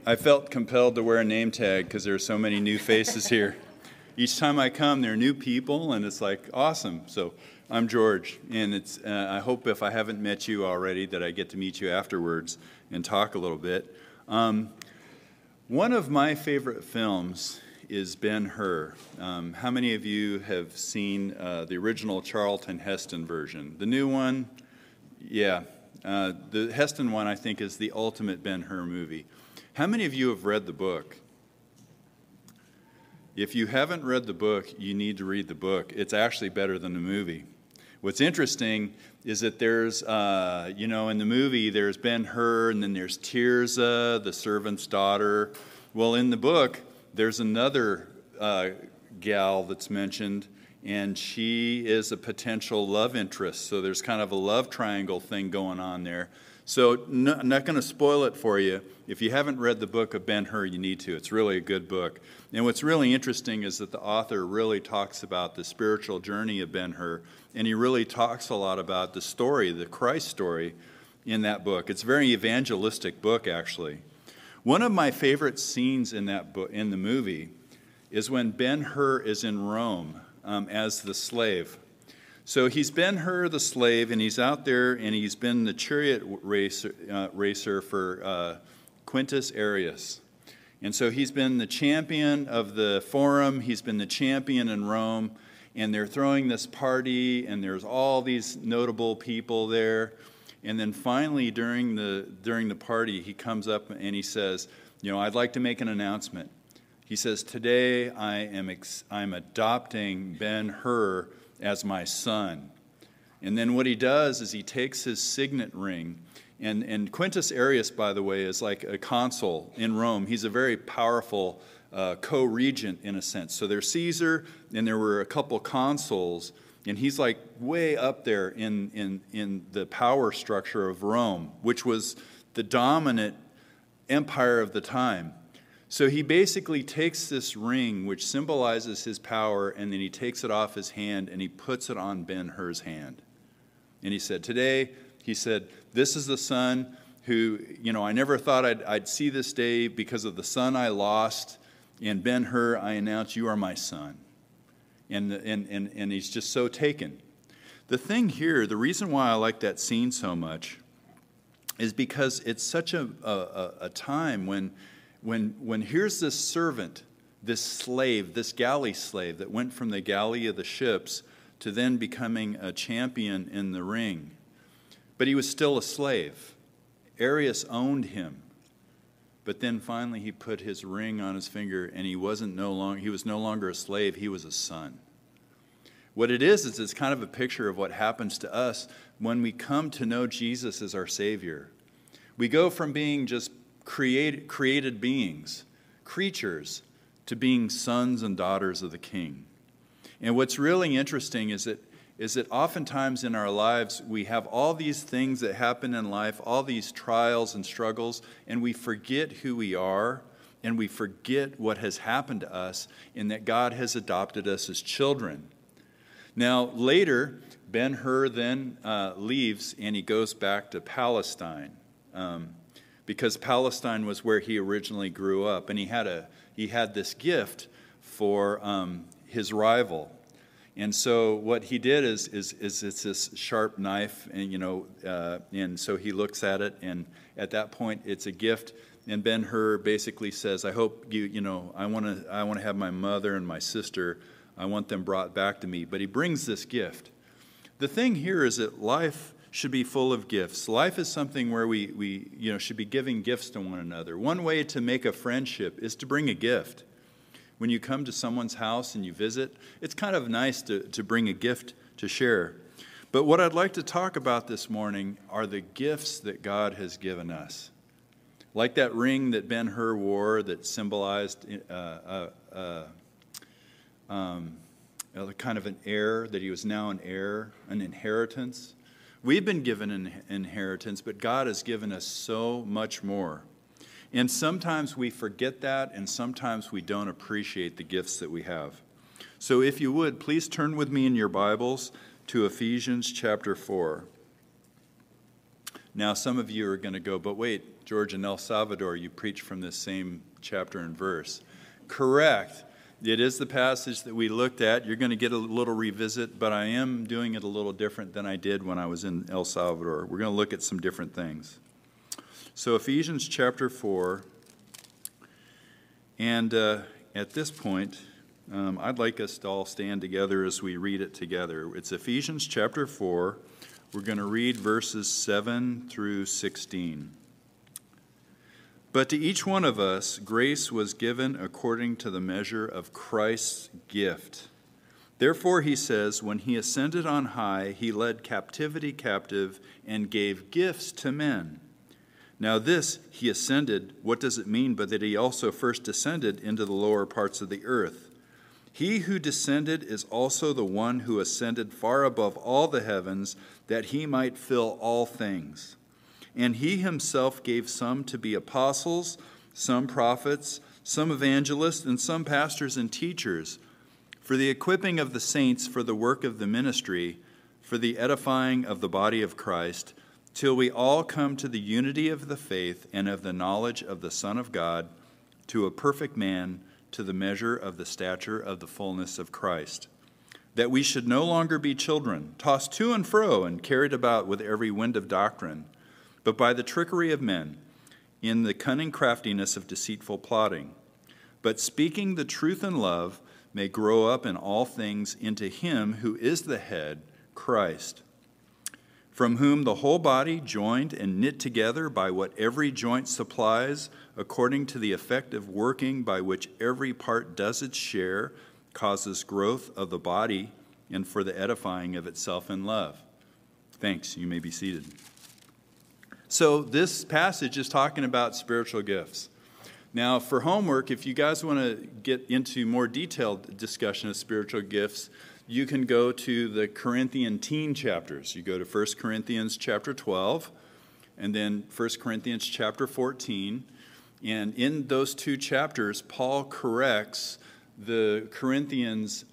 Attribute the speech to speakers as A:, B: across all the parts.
A: I felt compelled to wear a name tag because there are so many new faces here. Each time I come, there are new people, and it's like awesome. So I'm George, and it's. I hope if I haven't met you already, that I get to meet you afterwards and talk a little bit. One of my favorite films is Ben-Hur. How many of you have seen the original Charlton Heston version? The new one, yeah. The Heston one, I think, is the ultimate Ben-Hur movie. How many of you have read the book? If you haven't read the book, you need to read the book. It's actually better than the movie. What's interesting is that there's, in the movie, there's Ben-Hur, and then there's Tirzah, the servant's daughter. Well, in the book, there's another gal that's mentioned, and she is a potential love interest. So there's kind of a love triangle thing going on there. So I'm not going to spoil it for you. If you haven't read the book of Ben-Hur, you need to. It's really a good book. And what's really interesting is that the author really talks about the spiritual journey of Ben-Hur, and he really talks a lot about the story, the Christ story, in that book. It's a very evangelistic book, actually. One of my favorite scenes in that book, in the movie, is when Ben-Hur is in Rome as the slave. So he's Ben-Hur the slave, and he's out there, and he's been the chariot racer for Quintus Arrius. And so he's been the champion of the forum, he's been the champion in Rome, and they're throwing this party, and there's all these notable people there. And then finally, during the party, he comes up and he says, I'd like to make an announcement. He says, today I'm adopting Ben-Hur as my son. And then what he does is he takes his signet ring, and Quintus Arrius, by the way, is like a consul in Rome. He's a very powerful co-regent in a sense. So there's Caesar, and there were a couple consuls, and he's like way up there in the power structure of Rome, which was the dominant empire of the time. So he basically takes this ring, which symbolizes his power, and then he takes it off his hand, and he puts it on Ben-Hur's hand. And he said, this is the son who, I never thought I'd see this day because of the son I lost. And Ben-Hur, I announce you are my son. And he's just so taken. The thing here, the reason why I like that scene so much is because it's such a time when here's this servant, this slave, this galley slave that went from the galley of the ships to then becoming a champion in the ring. But he was still a slave. Arrius owned him. But then finally he put his ring on his finger, and he was no longer a slave, he was a son. What it is it's kind of a picture of what happens to us when we come to know Jesus as our Savior. We go from being just created beings, creatures, to being sons and daughters of the King. And what's really interesting is that oftentimes in our lives we have all these things that happen in life, all these trials and struggles, and we forget who we are, and we forget what has happened to us, and that God has adopted us as children. Now, later, Ben-Hur then leaves, and he goes back to Palestine, because Palestine was where he originally grew up, and he had this gift for his rival. And so what he did is it's this sharp knife, and so he looks at it, and at that point it's a gift. And Ben-Hur basically says, I hope I want to have my mother and my sister, I want them brought back to me. But he brings this gift. The thing here is that life should be full of gifts. Life is something where we should be giving gifts to one another. One way to make a friendship is to bring a gift. When you come to someone's house and you visit, it's kind of nice to bring a gift to share. But what I'd like to talk about this morning are the gifts that God has given us. Like that ring that Ben-Hur wore that symbolized kind of an heir, that he was now an heir, an inheritance. We've been given an inheritance, but God has given us so much more. And sometimes we forget that, and sometimes we don't appreciate the gifts that we have. So if you would, please turn with me in your Bibles to Ephesians chapter 4. Now, some of you are going to go, but wait, George, in El Salvador, you preach from this same chapter and verse. Correct. It is the passage that we looked at. You're going to get a little revisit, but I am doing it a little different than I did when I was in El Salvador. We're going to look at some different things. So Ephesians chapter 4, and at this point, I'd like us to all stand together as we read it together. It's Ephesians chapter 4. We're going to read verses 7 through 16. But to each one of us, grace was given according to the measure of Christ's gift. Therefore, he says, when he ascended on high, he led captivity captive and gave gifts to men. Now this, he ascended, what does it mean but that he also first descended into the lower parts of the earth? He who descended is also the one who ascended far above all the heavens, that he might fill all things. And he himself gave some to be apostles, some prophets, some evangelists, and some pastors and teachers, for the equipping of the saints for the work of the ministry, for the edifying of the body of Christ, till we all come to the unity of the faith and of the knowledge of the Son of God, to a perfect man, to the measure of the stature of the fullness of Christ, that we should no longer be children, tossed to and fro and carried about with every wind of doctrine, but by the trickery of men, in the cunning craftiness of deceitful plotting, but speaking the truth in love, may grow up in all things into him who is the head, Christ, from whom the whole body, joined and knit together by what every joint supplies, according to the effective working by which every part does its share, causes growth of the body and for the edifying of itself in love. Thanks. You may be seated. So this passage is talking about spiritual gifts. Now, for homework, if you guys want to get into more detailed discussion of spiritual gifts, you can go to the Corinthian teen chapters. You go to 1 Corinthians chapter 12, and then 1 Corinthians chapter 14. And in those two chapters, Paul corrects the Corinthians'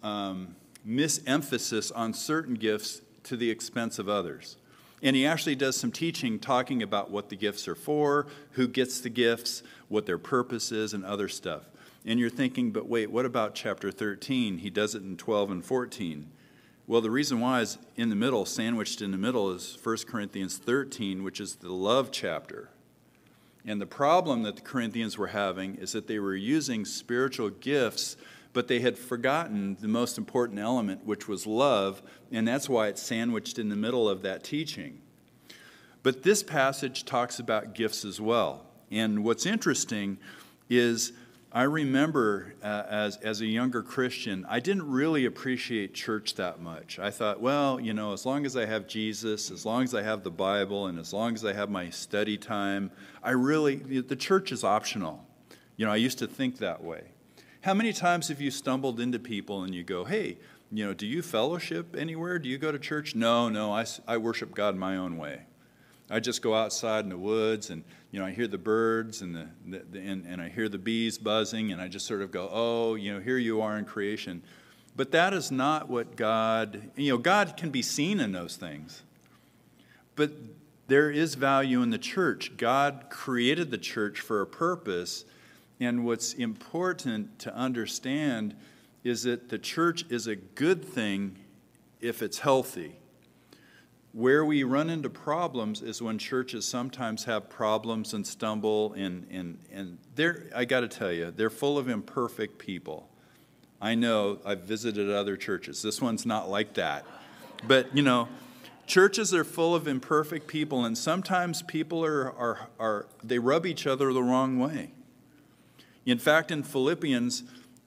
A: misemphasis on certain gifts to the expense of others. And he actually does some teaching talking about what the gifts are for, who gets the gifts, what their purpose is, and other stuff. And you're thinking, but wait, what about chapter 13? He does it in 12 and 14. Well, the reason why is in the middle, sandwiched in the middle, is 1 Corinthians 13, which is the love chapter. And the problem that the Corinthians were having is that they were using spiritual gifts, but they had forgotten the most important element, which was love, and that's why it's sandwiched in the middle of that teaching. But this passage talks about gifts as well. And what's interesting is I remember as a younger Christian, I didn't really appreciate church that much. I thought, well, you know, as long as I have Jesus, as long as I have the Bible, and as long as I have my study time, the church is optional. You know, I used to think that way. How many times have you stumbled into people and you go, hey, you know, do you fellowship anywhere? Do you go to church? No, I worship God my own way. I just go outside in the woods and, you know, I hear the birds and and I hear the bees buzzing and I just sort of go, oh, you know, here you are in creation. But that is not what God can be seen in those things. But there is value in the church. God created the church for a purpose. And what's important to understand is that the church is a good thing if it's healthy. Where we run into problems is when churches sometimes have problems and stumble, and I got to tell you, they're full of imperfect people. I know, I've visited other churches. This one's not like that. But, you know, churches are full of imperfect people, and sometimes people they rub each other the wrong way. In fact, in Philippians,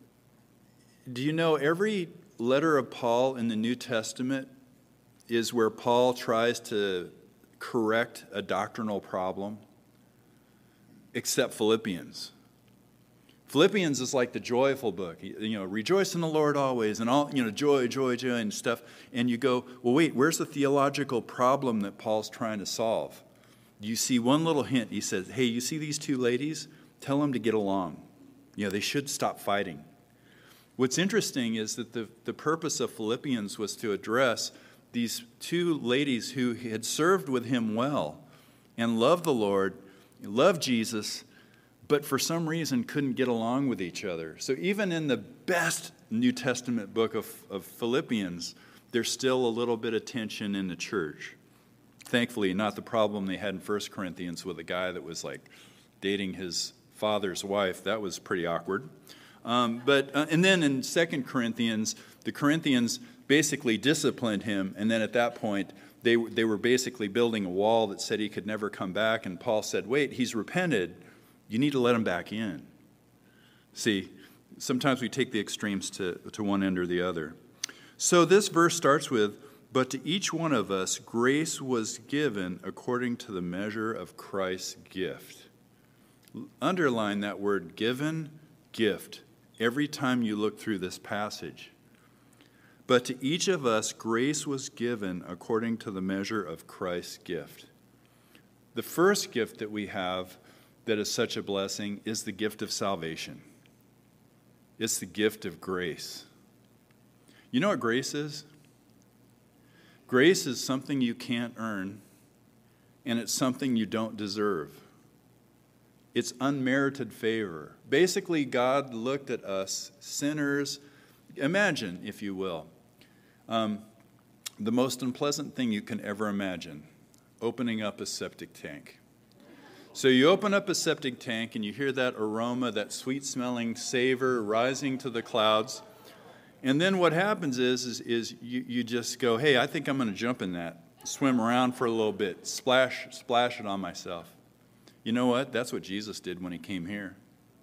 A: do you know every letter of Paul in the New Testament is where Paul tries to correct a doctrinal problem, except Philippians. Philippians is like the joyful book. You know, rejoice in the Lord always, and all, you know, joy, and stuff. And you go, well, wait, where's the theological problem that Paul's trying to solve? You see one little hint. He says, hey, you see these two ladies? Tell them to get along. You know, they should stop fighting. What's interesting is that the purpose of Philippians was to address these two ladies who had served with him well and loved the Lord, loved Jesus, but for some reason couldn't get along with each other. So even in the best New Testament book of Philippians, there's still a little bit of tension in the church. Thankfully, not the problem they had in 1 Corinthians with a guy that was like dating his father's wife. That was pretty awkward. And then in 2 Corinthians, the Corinthians basically disciplined him, and then at that point, they were basically building a wall that said he could never come back, and Paul said, wait, he's repented. You need to let him back in. See, sometimes we take the extremes to one end or the other. So this verse starts with, but to each one of us grace was given according to the measure of Christ's gift. Underline that word given, gift, every time you look through this passage. But to each of us grace was given according to the measure of Christ's gift. The first gift that we have that is such a blessing is the gift of salvation. It's the gift of grace. You know what grace is? Grace is something you can't earn, and it's something you don't deserve. It's unmerited favor. Basically, God looked at us, sinners. Imagine, if you will, the most unpleasant thing you can ever imagine, opening up a septic tank. So you open up a septic tank and you hear that aroma, that sweet-smelling savor rising to the clouds. And then what happens is you just go, hey, I think I'm going to jump in that, swim around for a little bit, splash it on myself. You know what? That's what Jesus did when he came here.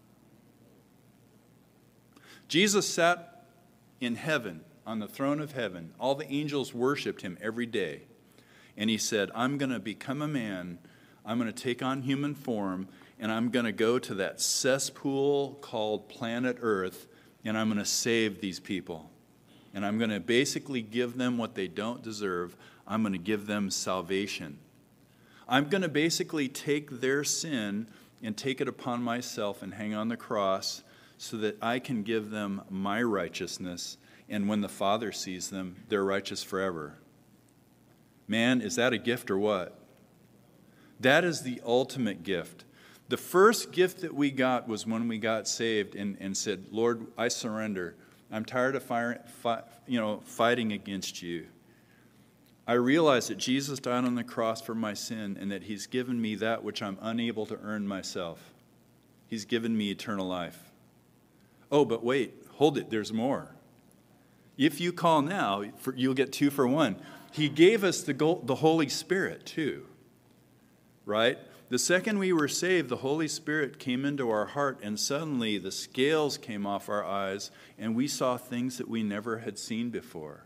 A: Jesus sat in heaven, on the throne of heaven. All the angels worshiped him every day. And he said, I'm going to become a man. I'm going to take on human form, and I'm going to go to that cesspool called planet Earth, and I'm going to save these people. And I'm going to basically give them what they don't deserve. I'm going to give them salvation. I'm going to basically take their sin and take it upon myself and hang on the cross so that I can give them my righteousness, and when the Father sees them, they're righteous forever. Man, is that a gift or what? That is the ultimate gift. The first gift that we got was when we got saved and said, Lord, I surrender. I'm tired of fighting against you. I realize that Jesus died on the cross for my sin and that he's given me that which I'm unable to earn myself. He's given me eternal life. Oh, but wait, hold it, there's more. If you call now, you'll get 2 for 1. He gave us the Holy Spirit too. Right? The second we were saved, the Holy Spirit came into our heart, and suddenly the scales came off our eyes, and we saw things that we never had seen before.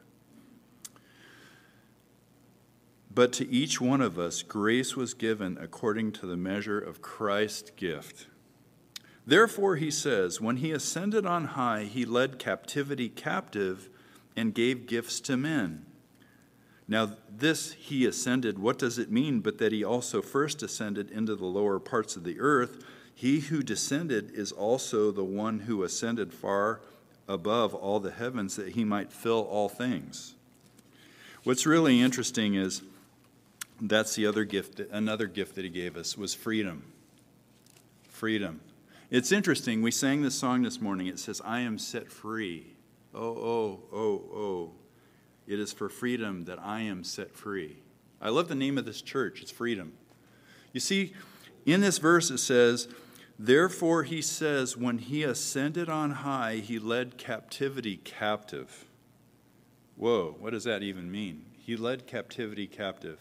A: But to each one of us, grace was given according to the measure of Christ's gift. Therefore, he says, when he ascended on high, he led captivity captive and gave gifts to men. Now, this he ascended, what does it mean but that he also first ascended into the lower parts of the earth? He who descended is also the one who ascended far above all the heavens that he might fill all things. What's really interesting is that's the other gift, another gift that he gave us was freedom. Freedom. It's interesting, we sang this song this morning. It says, I am set free. Oh. It is for freedom that I am set free. I love the name of this church. It's freedom. You see, in this verse it says, therefore he says, when he ascended on high, he led captivity captive. Whoa, what does that even mean? He led captivity captive.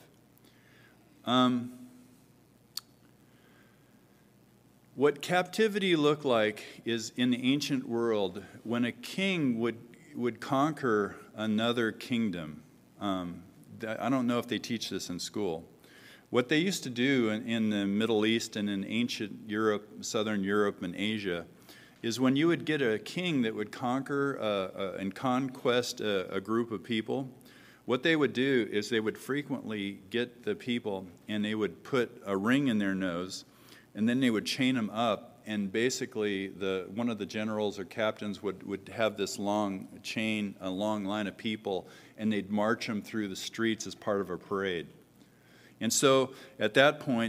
A: What captivity looked like is in the ancient world, when a king would conquer another kingdom. I don't know if they teach this in school. What they used to do in the Middle East and in ancient Europe, Southern Europe and Asia, is when you would get a king that would conquer and conquest a group of people, what they would do is they would frequently get the people and they would put a ring in their nose, and then they would chain them up. And basically, one of the generals or captains would have this long chain, a long line of people, and they'd march them through the streets as part of a parade. And so, at that point,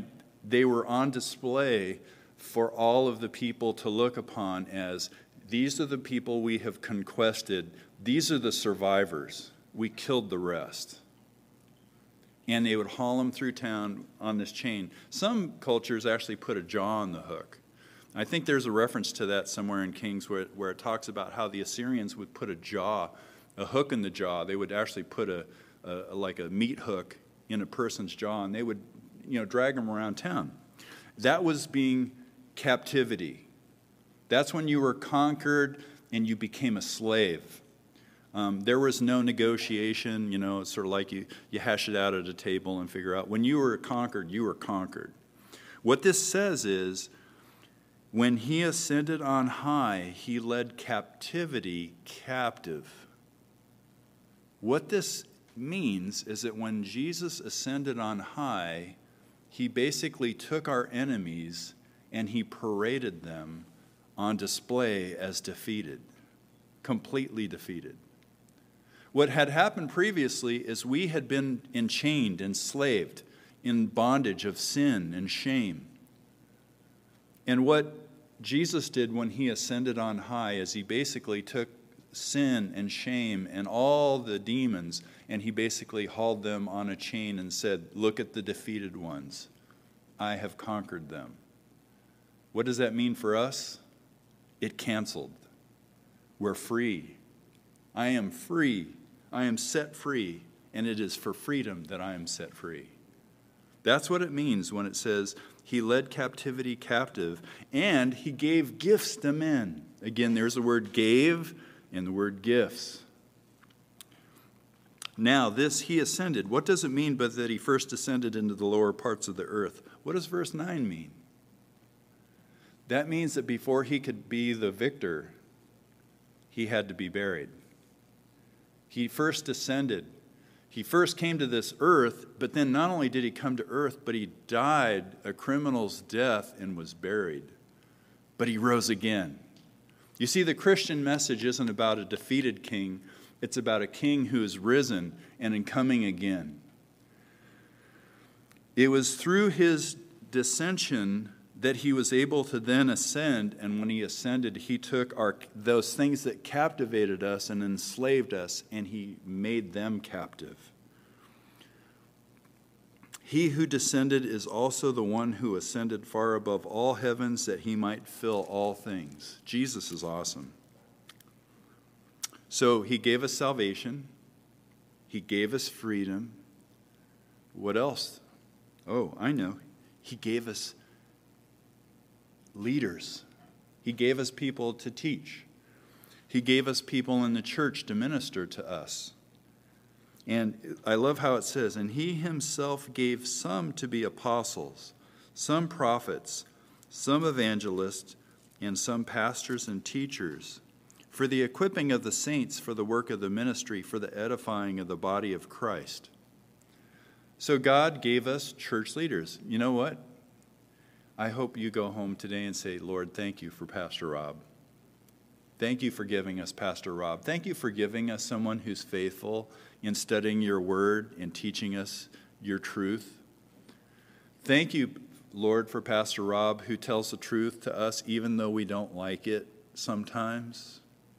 A: They were on display for all of the people to look upon as, these are the people we have conquested. These are the survivors. We killed the rest. And they would haul them through town on this chain. Some cultures actually put a jaw on the hook. I think there's a reference to that somewhere in Kings where it talks about how the Assyrians would put a hook in the jaw. They would actually put like a meat hook in a person's jaw, and they would, drag them around town. That was being captivity. That's when you were conquered and you became a slave. There was no negotiation, it's sort of like you hash it out at a table and figure out. When you were conquered, you were conquered. What this says is, when he ascended on high, he led captivity captive. What this means is that when Jesus ascended on high, he basically took our enemies and he paraded them on display as defeated, completely defeated. What had happened previously is we had been enchained, enslaved, in bondage of sin and shame. And what Jesus did when he ascended on high is he basically took sin and shame and all the demons, and he basically hauled them on a chain and said, look at the defeated ones. I have conquered them. What does that mean for us? It canceled. We're free. I am free. I am set free, and it is for freedom that I am set free. That's what it means when it says he led captivity captive, and he gave gifts to men. Again, there's the word gave and the word gifts. Now, this he ascended. What does it mean but that he first descended into the lower parts of the earth? What does verse 9 mean? That means that before he could be the victor, he had to be buried. He first descended. He first came to this earth, but then not only did he come to earth, but he died a criminal's death and was buried. But he rose again. You see, the Christian message isn't about a defeated king. It's about a king who is risen and in coming again. It was through his descension that he was able to then ascend, and when he ascended, he took those things that captivated us and enslaved us, and he made them captive. He who descended is also the one who ascended far above all heavens that he might fill all things. Jesus is awesome. So he gave us salvation. He gave us freedom. What else? Oh, I know. He gave us leaders. He gave us people to teach. He gave us people in the church to minister to us. And I love how it says, and he himself gave some to be apostles, some prophets, some evangelists, and some pastors and teachers, for the equipping of the saints for the work of the ministry, for the edifying of the body of Christ. So God gave us church leaders. You know what? I hope you go home today and say, Lord, thank you for Pastor Rob. Thank you for giving us Pastor Rob. Thank you for giving us someone who's faithful in studying your word and teaching us your truth. Thank you, Lord, for Pastor Rob, who tells the truth to us even though we don't like it sometimes.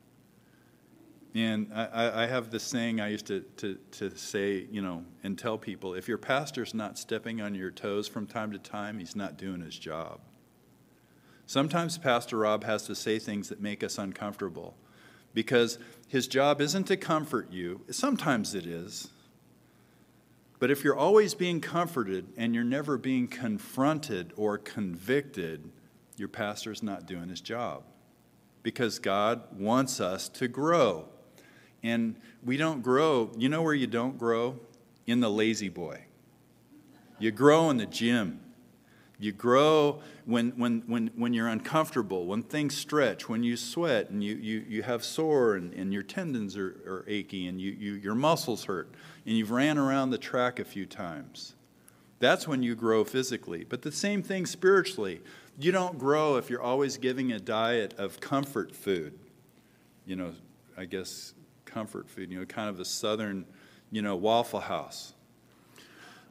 A: And I have this saying I used to say, and tell people, if your pastor's not stepping on your toes from time to time, he's not doing his job. Sometimes Pastor Rob has to say things that make us uncomfortable because his job isn't to comfort you. Sometimes it is. But if you're always being comforted and you're never being confronted or convicted, your pastor's not doing his job because God wants us to grow. And we don't grow. You know where you don't grow? In the lazy boy. You grow in the gym. You grow when you're uncomfortable, when things stretch, when you sweat and you have sore and your tendons are achy and your muscles hurt and you've ran around the track a few times. That's when you grow physically. But the same thing spiritually. You don't grow if you're always giving a diet of comfort food. I guess comfort food, kind of a southern, Waffle House.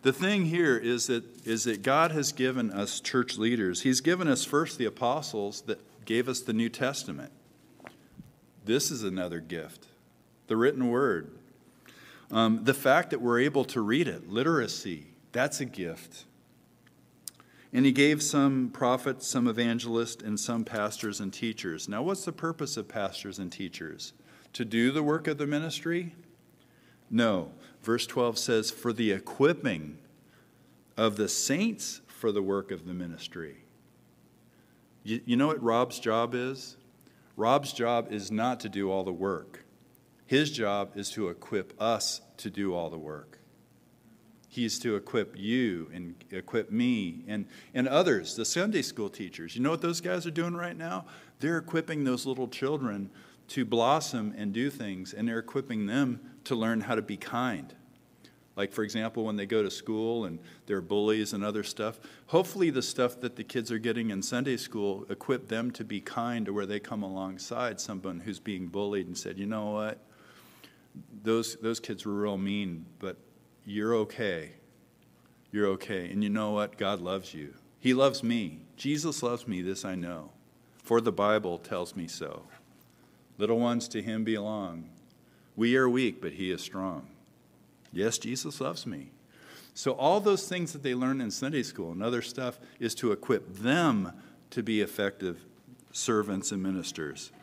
A: The thing here is that God has given us church leaders. He's given us first the apostles that gave us the New Testament. This is another gift. The written word. The fact that we're able to read it, literacy, that's a gift. And he gave some prophets, some evangelists, and some pastors and teachers. Now, what's the purpose of pastors and teachers? To do the work of the ministry? No. Verse 12 says, for the equipping of the saints for the work of the ministry. You know what Rob's job is? Rob's job is not to do all the work. His job is to equip us to do all the work. He's to equip you and equip me and others, the Sunday school teachers. You know what those guys are doing right now? They're equipping those little children to blossom and do things, and they're equipping them to learn how to be kind. Like, for example, when they go to school and they're bullies and other stuff, hopefully the stuff that the kids are getting in Sunday school equip them to be kind, to where they come alongside someone who's being bullied and said, you know what, those kids were real mean, but you're okay. You're okay. And you know what? God loves you. He loves me. Jesus loves me, this I know. For the Bible tells me so. Little ones, to him belong. We are weak, but he is strong. Yes, Jesus loves me. So all those things that they learn in Sunday school and other stuff is to equip them to be effective servants and ministers.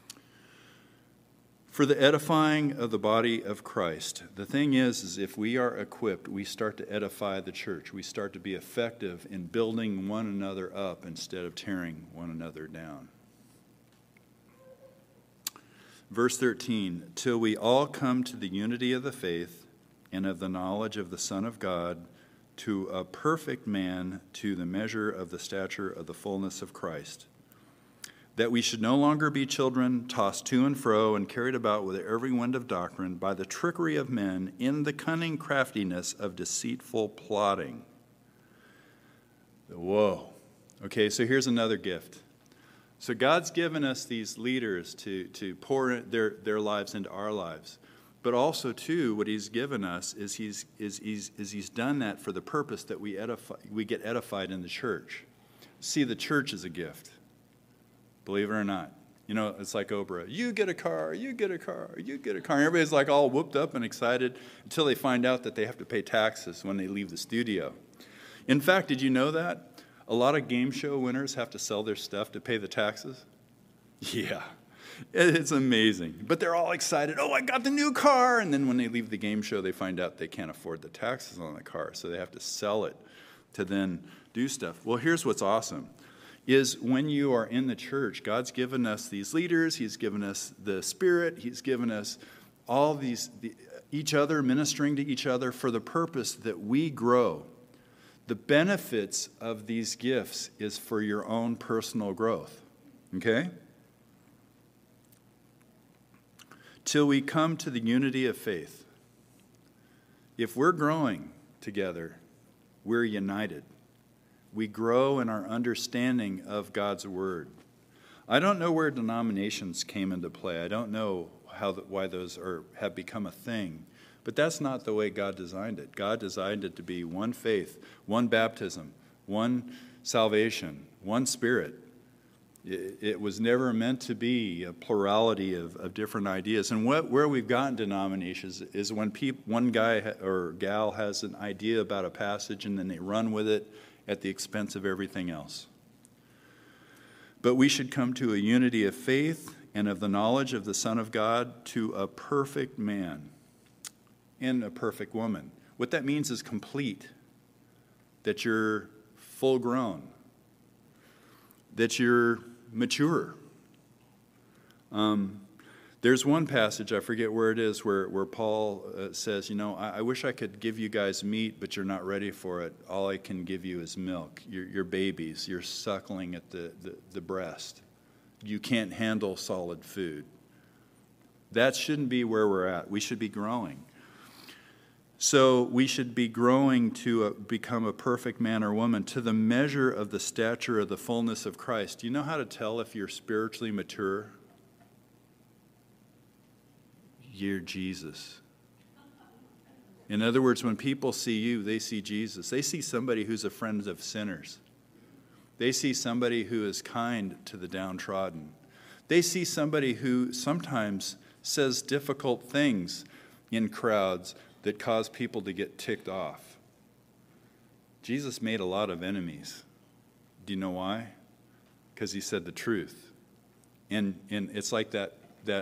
A: For the edifying of the body of Christ. The thing is if we are equipped, we start to edify the church. We start to be effective in building one another up instead of tearing one another down. Verse 13, till we all come to the unity of the faith and of the knowledge of the Son of God, to a perfect man, to the measure of the stature of the fullness of Christ, that we should no longer be children tossed to and fro and carried about with every wind of doctrine by the trickery of men in the cunning craftiness of deceitful plotting. Whoa. Okay, so here's another gift. So God's given us these leaders to pour their lives into our lives. But also, too, what he's given us is he's done that for the purpose that we get edified in the church. See, the church is a gift. Believe it or not. You know, it's like Oprah. You get a car, you get a car, you get a car. And everybody's like all whooped up and excited until they find out that they have to pay taxes when they leave the studio. In fact, did you know that? A lot of game show winners have to sell their stuff to pay the taxes. Yeah, it's amazing. But they're all excited. Oh, I got the new car. And then when they leave the game show, they find out they can't afford the taxes on the car. So they have to sell it to then do stuff. Well, here's what's awesome. Is when you are in the church, God's given us these leaders. He's given us the Spirit. He's given us all these, each other, ministering to each other for the purpose that we grow. The benefits of these gifts is for your own personal growth, okay? Till we come to the unity of faith. If we're growing together, we're united. We grow in our understanding of God's word. I don't know where denominations came into play. I don't know why those have become a thing. But that's not the way God designed it. God designed it to be one faith, one baptism, one salvation, one Spirit. It was never meant to be a plurality of different ideas. And where we've gotten denominations is when one guy or gal has an idea about a passage and then they run with it at the expense of everything else. But we should come to a unity of faith and of the knowledge of the Son of God, to a perfect man and a perfect woman. What that means is complete, that you're full grown, that you're mature. There's one passage, I forget where it is, where Paul says, you know, I wish I could give you guys meat, but you're not ready for it. All I can give you is milk. You're babies. You're suckling at the breast. You can't handle solid food. That shouldn't be where we're at. We should be growing. So we should be growing to become a perfect man or woman, to the measure of the stature of the fullness of Christ. Do you know how to tell if you're spiritually mature? You're Jesus. In other words, when people see you, they see Jesus. They see somebody who's a friend of sinners. They see somebody who is kind to the downtrodden. They see somebody who sometimes says difficult things in crowds that cause people to get ticked off. Jesus made a lot of enemies. Do you know why? Because he said the truth. And it's like that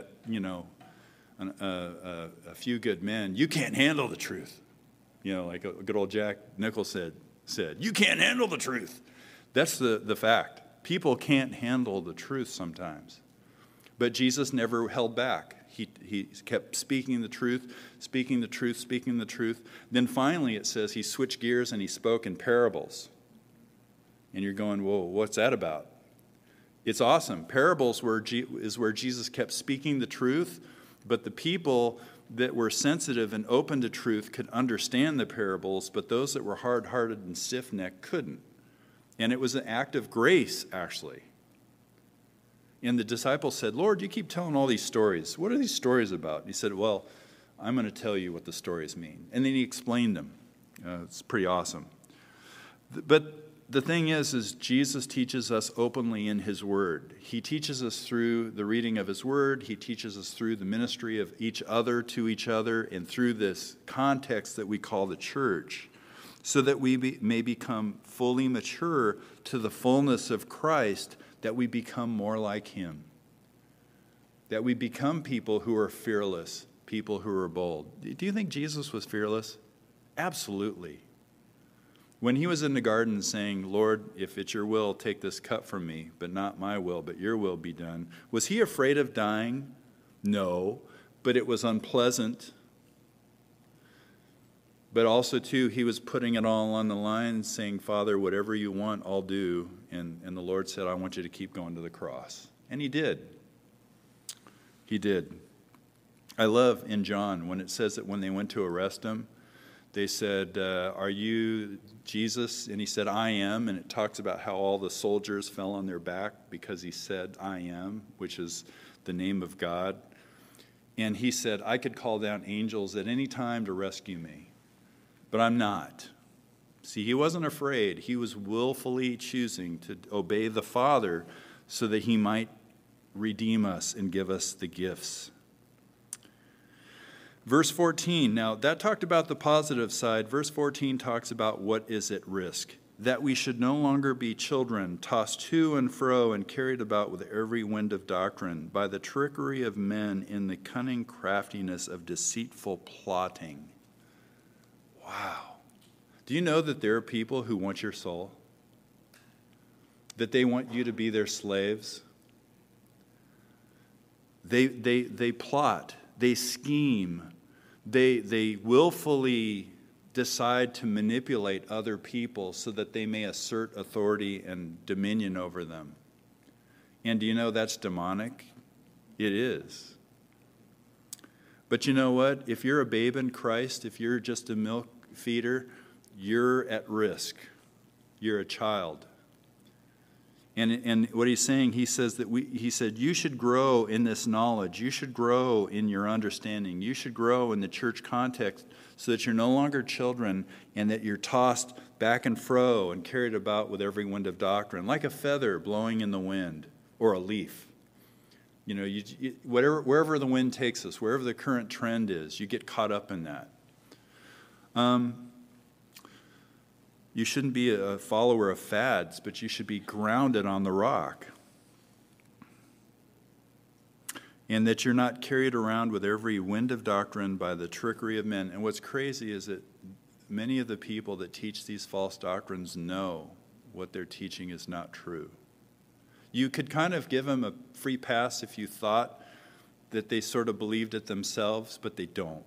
A: a few good men, you can't handle the truth. Like a good old Jack Nichols said, you can't handle the truth. That's the fact. People can't handle the truth sometimes. But Jesus never held back. He kept speaking the truth, speaking the truth, speaking the truth. Then finally it says he switched gears and he spoke in parables. And you're going, whoa, what's that about? It's awesome. Parables is where Jesus kept speaking the truth, but the people that were sensitive and open to truth could understand the parables, but those that were hard-hearted and stiff-necked couldn't. And it was an act of grace, actually. And the disciples said, Lord, you keep telling all these stories. What are these stories about? He said, well, I'm going to tell you what the stories mean. And then he explained them. It's pretty awesome. But the thing is Jesus teaches us openly in his word. He teaches us through the reading of his word. He teaches us through the ministry of each other to each other and through this context that we call the church, so that we may become fully mature to the fullness of Christ, that we become more like him, that we become people who are fearless, people who are bold. Do you think Jesus was fearless? Absolutely. When he was in the garden saying, Lord, if it's your will, take this cup from me, but not my will, but your will be done, was he afraid of dying? No, but it was unpleasant. But also, too, he was putting it all on the line, saying, Father, whatever you want, I'll do. And the Lord said, I want you to keep going to the cross. And he did. He did. I love in John when it says that when they went to arrest him, they said, are you Jesus? And he said, I am. And it talks about how all the soldiers fell on their back because he said, I am, which is the name of God. And he said, I could call down angels at any time to rescue me. But I'm not. See, he wasn't afraid. He was willfully choosing to obey the Father so that he might redeem us and give us the gifts. Verse 14, now that talked about the positive side. Verse 14 talks about what is at risk. That we should no longer be children, tossed to and fro and carried about with every wind of doctrine, by the trickery of men in the cunning craftiness of deceitful plotting. Wow. Do you know that there are people who want your soul? That they want you to be their slaves? They plot, they scheme, they willfully decide to manipulate other people so that they may assert authority and dominion over them. And do you know that's demonic? It is. But you know what? If you're a babe in Christ, if you're just a milk feeder, you're at risk. You're a child. And what he's saying, he said, you should grow in this knowledge. You should grow in your understanding. You should grow in the church context so that you're no longer children and that you're tossed back and fro and carried about with every wind of doctrine, like a feather blowing in the wind or a leaf. You know, wherever the wind takes us, wherever the current trend is, you get caught up in that. You shouldn't be a follower of fads, but you should be grounded on the rock. And that you're not carried around with every wind of doctrine by the trickery of men. And what's crazy is that many of the people that teach these false doctrines know what they're teaching is not true. You could kind of give them a free pass if you thought that they sort of believed it themselves, but they don't.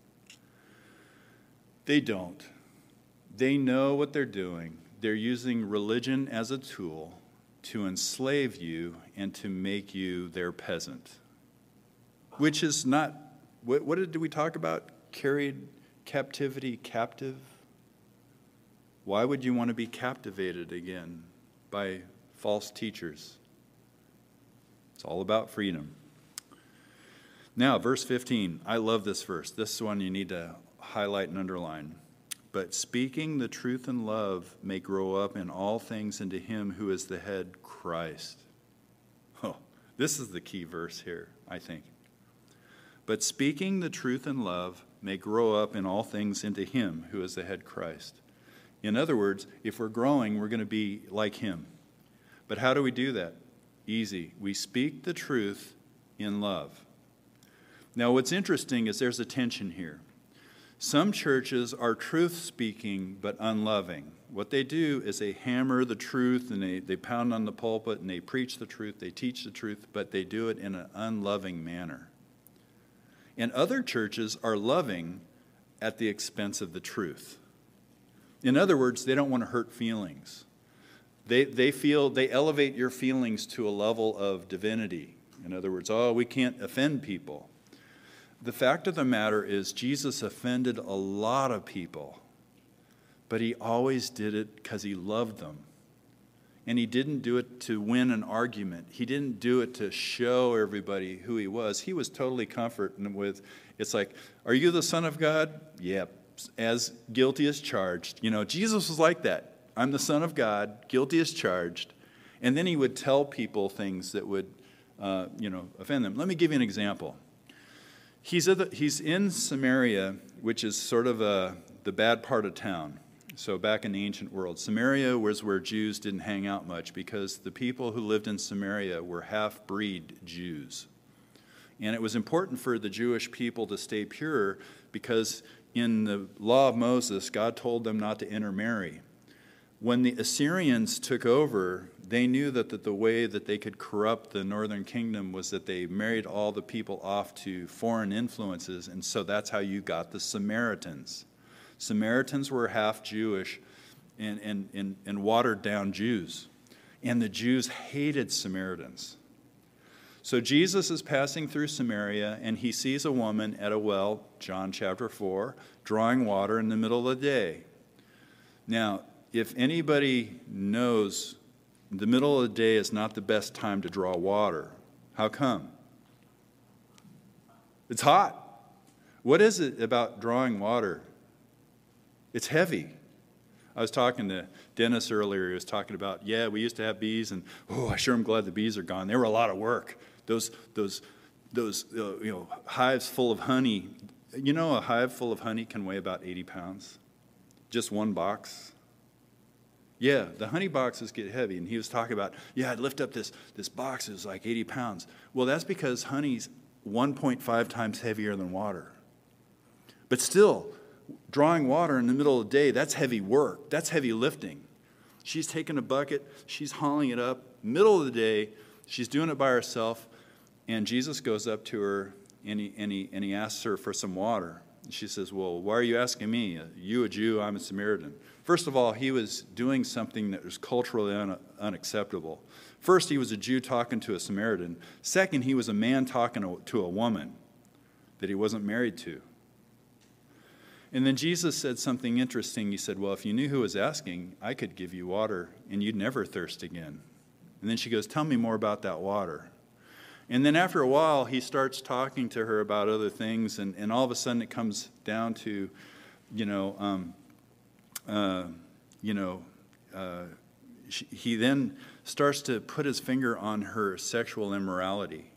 A: They don't. They know what they're doing. They're using religion as a tool to enslave you and to make you their peasant. Which is not, what did we talk about? Carried captivity captive? Why would you want to be captivated again by false teachers? It's all about freedom. Now, verse 15. I love this verse. This is one you need to highlight and underline. But speaking the truth in love may grow up in all things into him who is the head, Christ. Oh, this is the key verse here, I think. But speaking the truth in love may grow up in all things into him who is the head, Christ. In other words, if we're growing, we're going to be like him. But how do we do that? Easy. We speak the truth in love. Now, what's interesting is there's a tension here. Some churches are truth-speaking but unloving. What they do is they hammer the truth and they pound on the pulpit and they preach the truth, they teach the truth, but they do it in an unloving manner. And other churches are loving at the expense of the truth. In other words, they don't want to hurt feelings. They elevate your feelings to a level of divinity. In other words, we can't offend people. The fact of the matter is Jesus offended a lot of people, but he always did it because he loved them. And he didn't do it to win an argument. He didn't do it to show everybody who he was. He was totally comforted with, it's like, are you the Son of God? Yep, as guilty as charged. Jesus was like that. I'm the Son of God, guilty as charged. And then he would tell people things that would, offend them. Let me give you an example. He's in Samaria, which is sort of the bad part of town. So back in the ancient world, Samaria was where Jews didn't hang out much because the people who lived in Samaria were half-breed Jews. And it was important for the Jewish people to stay pure because in the law of Moses, God told them not to intermarry. When the Assyrians took over, they knew that the way that they could corrupt the northern kingdom was that they married all the people off to foreign influences, and so that's how you got the Samaritans. Samaritans were half Jewish and watered-down Jews, and the Jews hated Samaritans. So Jesus is passing through Samaria, and he sees a woman at a well, John chapter 4, drawing water in the middle of the day. Now, if anybody knows the middle of the day is not the best time to draw water, how come? It's hot. What is it about drawing water? It's heavy. I was talking to Dennis earlier. He was talking about, we used to have bees, and I sure am glad the bees are gone. They were a lot of work. Those hives full of honey. A hive full of honey can weigh about 80 pounds. Just one box. Yeah, the honey boxes get heavy. And he was talking about, I'd lift up this box. It was like 80 pounds. Well, that's because honey's 1.5 times heavier than water. But still, drawing water in the middle of the day, that's heavy work. That's heavy lifting. She's taking a bucket. She's hauling it up. Middle of the day, she's doing it by herself. And Jesus goes up to her, and he asks her for some water. And she says, well, why are you asking me? You a Jew, I'm a Samaritan. First of all, he was doing something that was culturally unacceptable. First, he was a Jew talking to a Samaritan. Second, he was a man talking to a woman that he wasn't married to. And then Jesus said something interesting. He said, well, if you knew who was asking, I could give you water, and you'd never thirst again. And then she goes, tell me more about that water. And then after a while, he starts talking to her about other things, and all of a sudden it comes down to, he then starts to put his finger on her sexual immorality.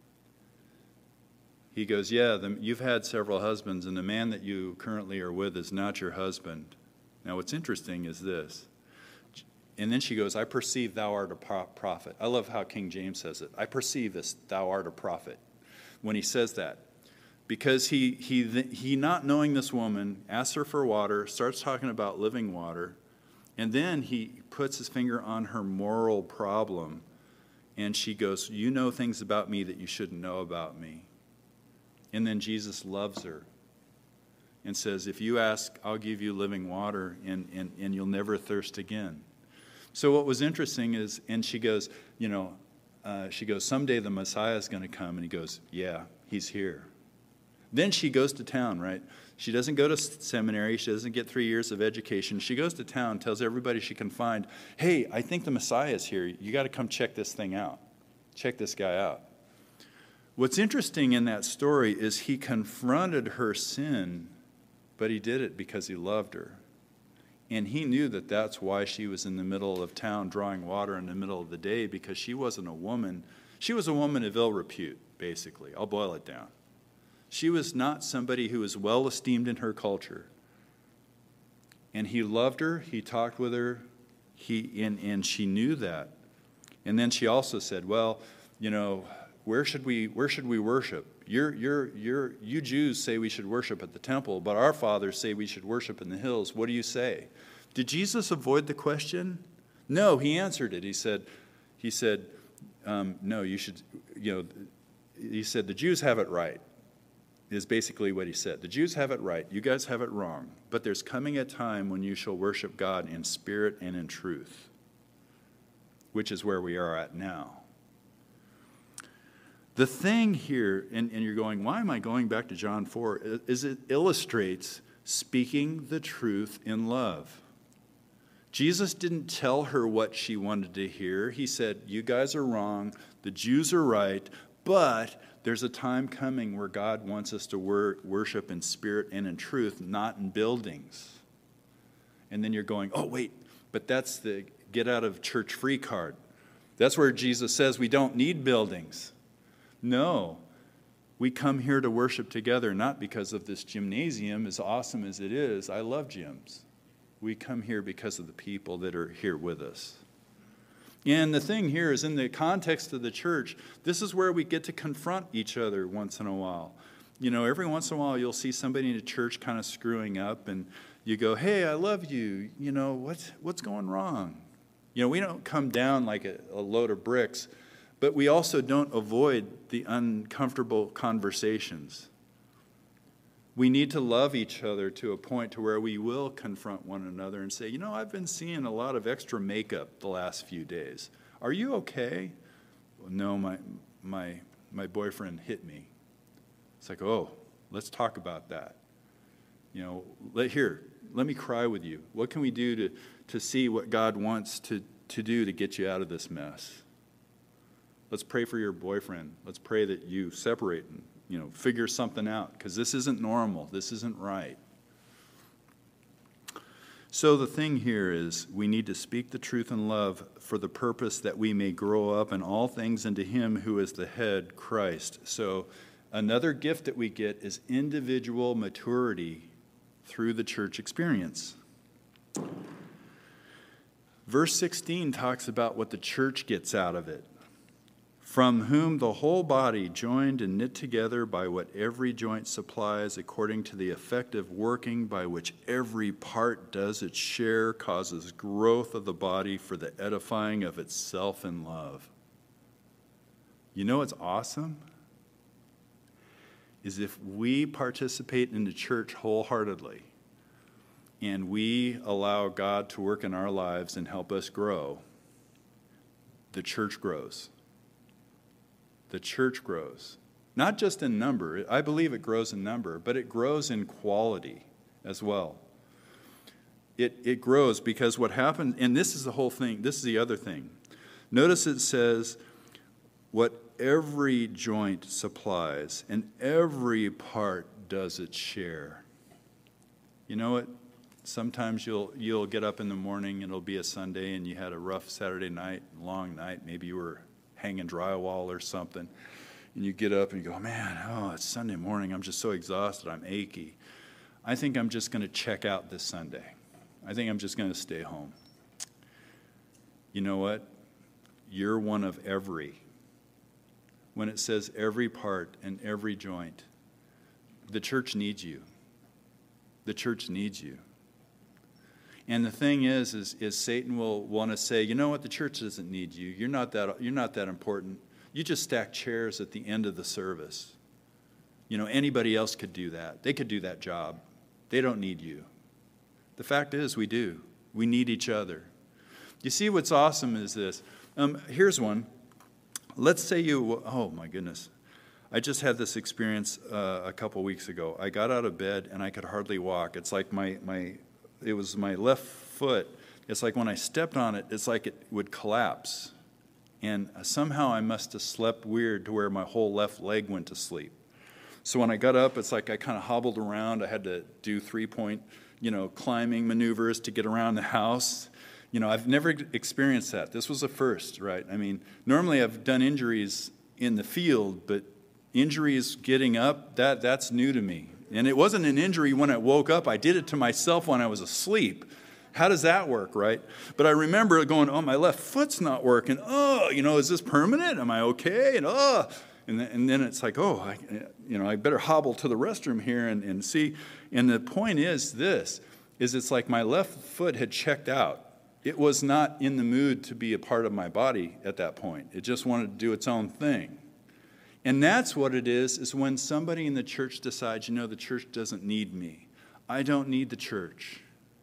A: He goes, you've had several husbands, and the man that you currently are with is not your husband. Now, what's interesting is this. And then she goes, I perceive thou art a prophet. I love how King James says it. I perceive this, thou art a prophet, when he says that. Because he not knowing this woman, asks her for water, starts talking about living water, and then he puts his finger on her moral problem, and she goes, you know things about me that you shouldn't know about me. And then Jesus loves her and says, if you ask, I'll give you living water, and you'll never thirst again. So what was interesting is, and she goes, someday the Messiah is going to come. And he goes, yeah, he's here. Then she goes to town, right? She doesn't go to seminary. She doesn't get 3 years of education. She goes to town, tells everybody she can find, hey, I think the Messiah is here. You got to come check this thing out. Check this guy out. What's interesting in that story is he confronted her sin but he did it because he loved her. And he knew that that's why she was in the middle of town drawing water in the middle of the day, because she wasn't a woman. She was a woman of ill repute, basically. I'll boil it down. She was not somebody who was well esteemed in her culture. And he loved her, he talked with her, and she knew that. And then she also said, well, you know, where should we worship? You Jews say we should worship at the temple, but our fathers say we should worship in the hills. What do you say? Did Jesus avoid the question? No, he answered it. He said, no, you should, he said, the Jews have it right, is basically what he said. The Jews have it right. You guys have it wrong. But there's coming a time when you shall worship God in spirit and in truth, which is where we are at now. The thing here, and you're going, why am I going back to John 4, is it illustrates speaking the truth in love. Jesus didn't tell her what she wanted to hear. He said, you guys are wrong, the Jews are right, but there's a time coming where God wants us to worship in spirit and in truth, not in buildings. And then you're going, oh, wait, but that's the get out of church free card. That's where Jesus says we don't need buildings. No, we come here to worship together, not because of this gymnasium, as awesome as it is. I love gyms. We come here because of the people that are here with us. And the thing here is, in the context of the church, this is where we get to confront each other once in a while. You know, every once in a while you'll see somebody in the church kind of screwing up, and you go, hey, I love you. You know, what's going wrong? You know, we don't come down like a load of bricks, but we also don't avoid the uncomfortable conversations. We need to love each other to a point to where we will confront one another and say, you know, I've been seeing a lot of extra makeup the last few days. Are you okay? Well, no, my boyfriend hit me. It's like, oh, let's talk about that. You know, let me cry with you. What can we do to see what God wants to do to get you out of this mess? Let's pray for your boyfriend. Let's pray that you separate and, figure something out, because this isn't normal. This isn't right. So the thing here is, we need to speak the truth in love for the purpose that we may grow up in all things into him who is the head, Christ. So another gift that we get is individual maturity through the church experience. Verse 16 talks about what the church gets out of it. From whom the whole body, joined and knit together by what every joint supplies, according to the effective working by which every part does its share, causes growth of the body for the edifying of itself in love. You know what's awesome? Is if we participate in the church wholeheartedly, and we allow God to work in our lives and help us grow, the church grows. The church grows. Not just in number. I believe it grows in number, but it grows in quality as well. It grows because what happens, and this is the whole thing, this is the other thing. Notice it says, what every joint supplies, and every part does its share. You know what? Sometimes you'll get up in the morning, and it'll be a Sunday, and you had a rough Saturday night, long night. Maybe you were hanging drywall or something, and you get up and you go, man, it's Sunday morning. I'm just so exhausted. I'm achy. I think I'm just going to check out this Sunday. I think I'm just going to stay home. You know what? You're one of every. When it says every part and every joint, the church needs you. The church needs you. And the thing is Satan will want to say, you know what, the church doesn't need you. You're not that important. You just stack chairs at the end of the service. You know, anybody else could do that. They could do that job. They don't need you. The fact is, we do. We need each other. You see, what's awesome is this. Here's one. Let's say oh my goodness. I just had this experience a couple weeks ago. I got out of bed and I could hardly walk. It's like it was my left foot. It's like when I stepped on it, it's like it would collapse. And somehow I must have slept weird to where my whole left leg went to sleep. So when I got up, it's like I kind of hobbled around. I had to do 3-point, climbing maneuvers to get around the house. I've never experienced that. This was a first, right? I mean, normally I've done injuries in the field, but injuries getting up, that's new to me. And it wasn't an injury when I woke up. I did it to myself when I was asleep. How does that work, right? But I remember going, oh, my left foot's not working. Oh, is this permanent? Am I okay? And then it's like, oh, I better hobble to the restroom here and see. And the point is it's like my left foot had checked out. It was not in the mood to be a part of my body at that point. It just wanted to do its own thing. And that's what it is when somebody in the church decides, the church doesn't need me. I don't need the church.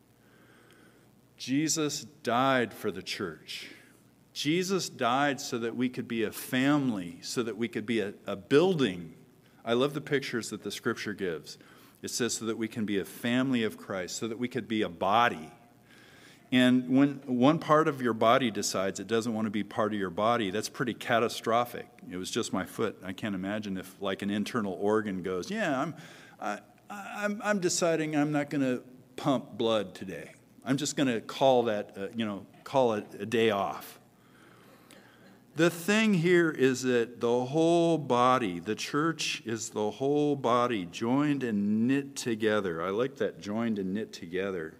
A: Jesus died for the church. Jesus died so that we could be a family, so that we could be a building. I love the pictures that the Scripture gives. It says so that we can be a family of Christ, so that we could be a body. And when one part of your body decides it doesn't want to be part of your body, that's pretty catastrophic. It was just my foot. I can't imagine if like an internal organ goes, yeah, I'm deciding I'm not going to pump blood today. I'm just going to call it a day off. The thing here is that the whole body, the church is the whole body joined and knit together. I like that, joined and knit together.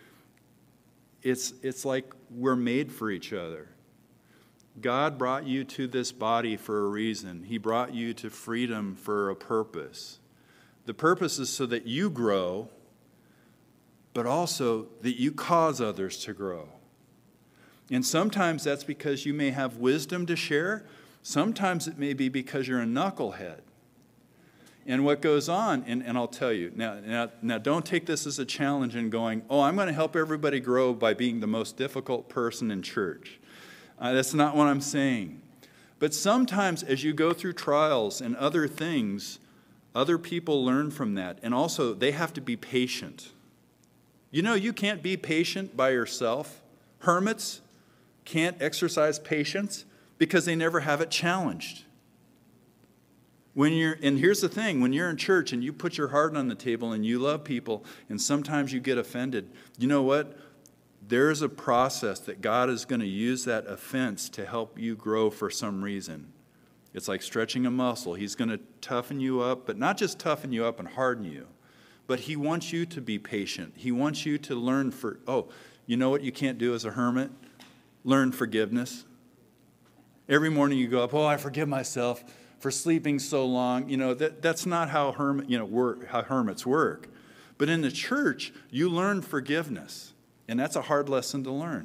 A: It's like we're made for each other. God brought you to this body for a reason. He brought you to freedom for a purpose. The purpose is so that you grow, but also that you cause others to grow. And sometimes that's because you may have wisdom to share. Sometimes it may be because you're a knucklehead. And what goes on, and I'll tell you, now don't take this as a challenge and going, oh, I'm going to help everybody grow by being the most difficult person in church. That's not what I'm saying. But sometimes as you go through trials and other things, other people learn from that. And also, they have to be patient. You can't be patient by yourself. Hermits can't exercise patience because they never have it challenged. And here's the thing, when you're in church and you put your heart on the table and you love people and sometimes you get offended, you know what? There's a process that God is going to use that offense to help you grow for some reason. It's like stretching a muscle. He's going to toughen you up, but not just toughen you up and harden you, but he wants you to be patient. He wants you to learn you know what you can't do as a hermit? Learn forgiveness. Every morning you go up, I forgive myself for sleeping so long. That's not how hermits work. But in the church, you learn forgiveness, and that's a hard lesson to learn.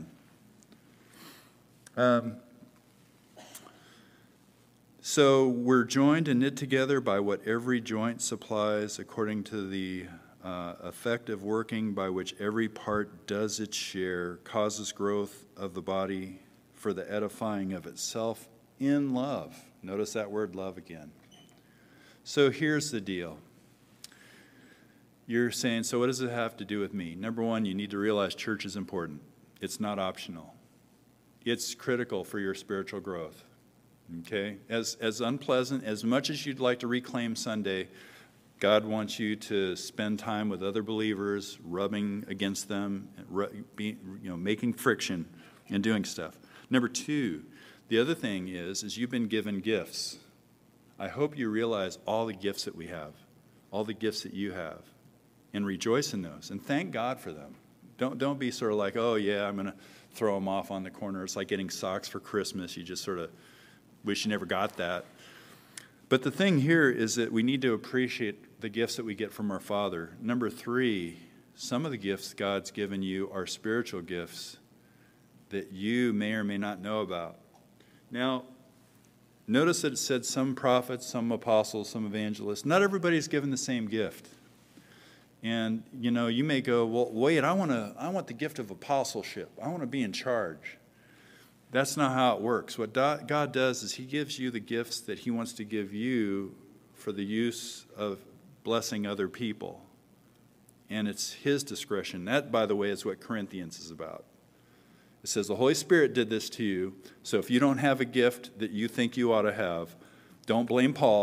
A: So we're joined and knit together by what every joint supplies, according to the effective working by which every part does its share, causes growth of the body for the edifying of itself in love. Notice that word love again. So here's the deal. You're saying, so what does it have to do with me? Number one, you need to realize church is important. It's not optional. It's critical for your spiritual growth. Okay? As unpleasant, as much as you'd like to reclaim Sunday, God wants you to spend time with other believers, rubbing against them, making friction and doing stuff. Number two, the other thing is you've been given gifts. I hope you realize all the gifts that we have, all the gifts that you have, and rejoice in those, and thank God for them. Don't be sort of like, oh yeah, I'm going to throw them off on the corner. It's like getting socks for Christmas. You just sort of wish you never got that. But the thing here is that we need to appreciate the gifts that we get from our Father. Number three, some of the gifts God's given you are spiritual gifts that you may or may not know about. Now, notice that it said some prophets, some apostles, some evangelists. Not everybody's given the same gift. And, you may go, well, wait, I want the gift of apostleship. I want to be in charge. That's not how it works. What God does is he gives you the gifts that he wants to give you for the use of blessing other people. And it's his discretion. That, by the way, is what Corinthians is about. It says the Holy Spirit did this to you, so if you don't have a gift that you think you ought to have, don't blame Paul,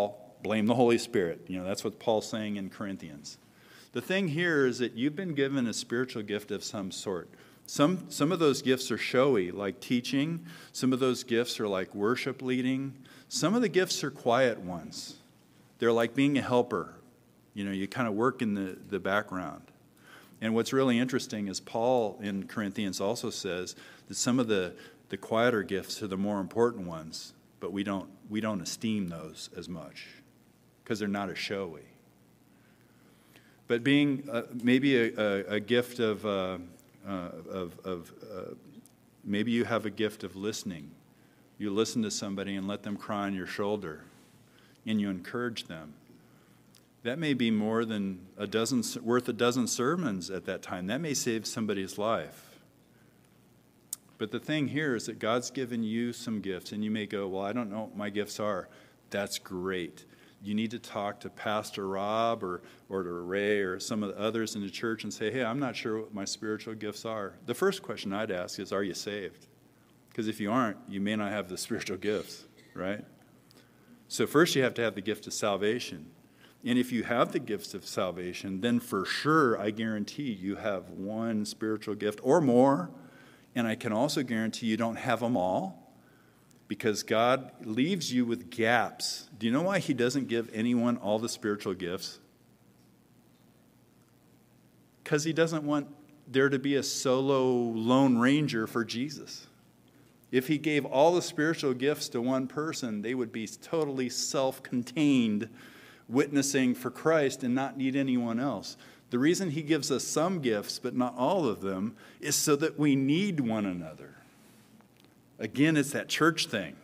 A: blame the Holy Spirit. That's what Paul's saying in Corinthians. The thing here is that you've been given a spiritual gift of some sort. Some of those gifts are showy, like teaching. Some of those gifts are like worship leading. Some of the gifts are quiet ones. They're like being a helper. You kind of work in the background. And what's really interesting is Paul in Corinthians also says that some of the quieter gifts are the more important ones, but we don't esteem those as much because they're not as showy. But being maybe a gift of maybe you have a gift of listening. You listen to somebody and let them cry on your shoulder, and you encourage them. That may be more than worth a dozen sermons at that time. That may save somebody's life. But the thing here is that God's given you some gifts, and you may go, well, I don't know what my gifts are. That's great. You need to talk to Pastor Rob or to Ray or some of the others in the church and say, hey, I'm not sure what my spiritual gifts are. The first question I'd ask is, are you saved? Because if you aren't, you may not have the spiritual gifts, right? So first you have to have the gift of salvation. And if you have the gifts of salvation, then for sure, I guarantee you have one spiritual gift or more. And I can also guarantee you don't have them all, because God leaves you with gaps. Do you know why he doesn't give anyone all the spiritual gifts? Because he doesn't want there to be a solo lone ranger for Jesus. If he gave all the spiritual gifts to one person, they would be totally self-contained, witnessing for Christ and not need anyone else. The reason he gives us some gifts, but not all of them, is so that we need one another. Again, it's that church thing.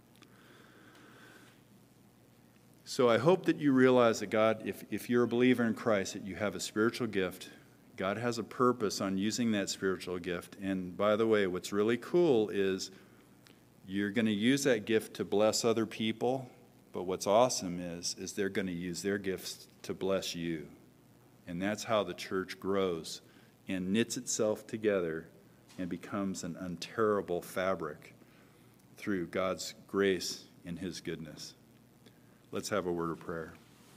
A: So I hope that you realize that God, if you're a believer in Christ, that you have a spiritual gift. God has a purpose on using that spiritual gift. And by the way, what's really cool is you're going to use that gift to bless other people. But what's awesome is they're going to use their gifts to bless you. And that's how the church grows and knits itself together and becomes an unterrible fabric through God's grace and his goodness. Let's have a word of prayer.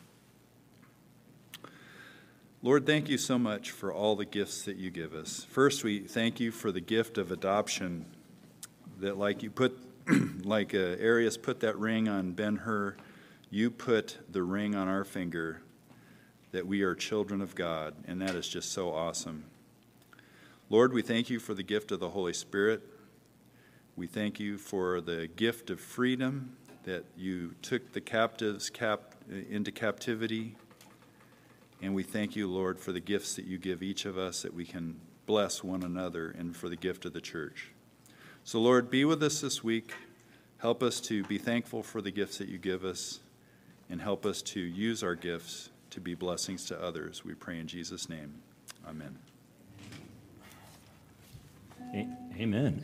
A: Lord, thank you so much for all the gifts that you give us. First, we thank you for the gift of adoption, that like you put, like Arius put that ring on Ben-Hur, you put the ring on our finger, that we are children of God, and that is just so awesome. Lord, we thank you for the gift of the Holy Spirit. We thank you for the gift of freedom, that you took the captives into captivity. And we thank you, Lord, for the gifts that you give each of us, that we can bless one another, and for the gift of the church. So, Lord, be with us this week. Help us to be thankful for the gifts that you give us, and help us to use our gifts to be blessings to others. We pray in Jesus' name. Amen.
B: Amen.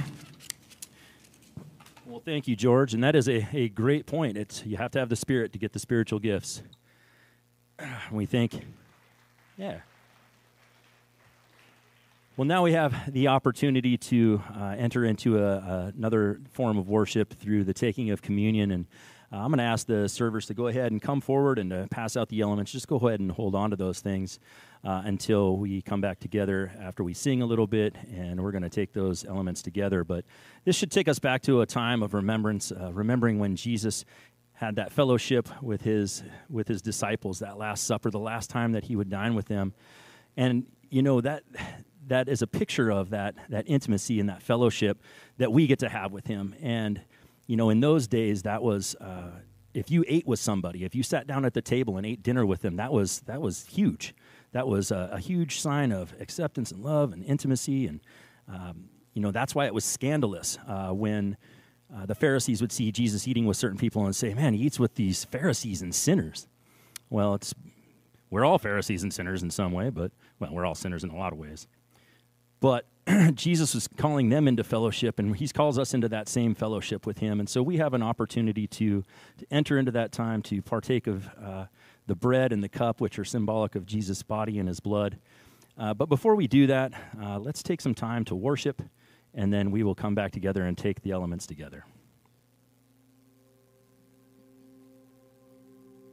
B: Well, thank you, George. And that is a great point. You have to have the Spirit to get the spiritual gifts. We think, yeah. Well, now we have the opportunity to enter into another form of worship through the taking of communion. And I'm going to ask the servers to go ahead and come forward and to pass out the elements. Just go ahead and hold on to those things until we come back together after we sing a little bit, and we're going to take those elements together. But this should take us back to a time of remembrance, remembering when Jesus had that fellowship with his disciples, that Last Supper, the last time that he would dine with them. And, you know, that is a picture of that intimacy and that fellowship that we get to have with him. And, you know, in those days, that was, if you ate with somebody, if you sat down at the table and ate dinner with them, that was huge. That was a huge sign of acceptance and love and intimacy. And, you know, that's why it was scandalous when the Pharisees would see Jesus eating with certain people and say, man, he eats with these Pharisees and sinners. Well, we're all Pharisees and sinners in some way, but, well, we're all sinners in a lot of ways. But Jesus was calling them into fellowship, and he calls us into that same fellowship with him. And so we have an opportunity to enter into that time, to partake of the bread and the cup, which are symbolic of Jesus' body and his blood. But before we do that, let's take some time to worship, and then we will come back together and take the elements together.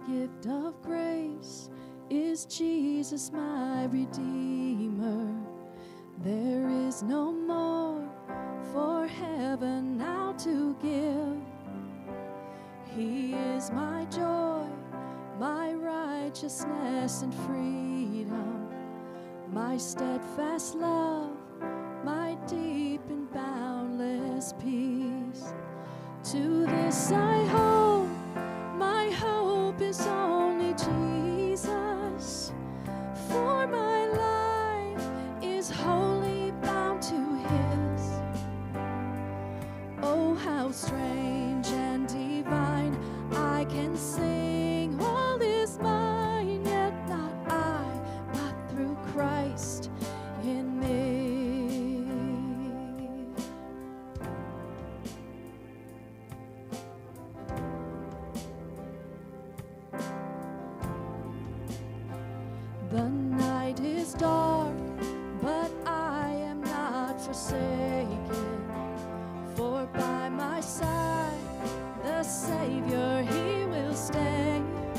C: gift of grace is Jesus, my Redeemer. There is no more for heaven now to give. He is my joy, my righteousness and freedom, my steadfast love, my deep and boundless peace. To this I hope, my hope is only Jesus, for my life is wholly bound to His. Oh, how strange and divine, I can sing all is mine, yet not I, but through Christ in me. The night is dark, but I am not forsaken, for by my side the Savior, He will stay.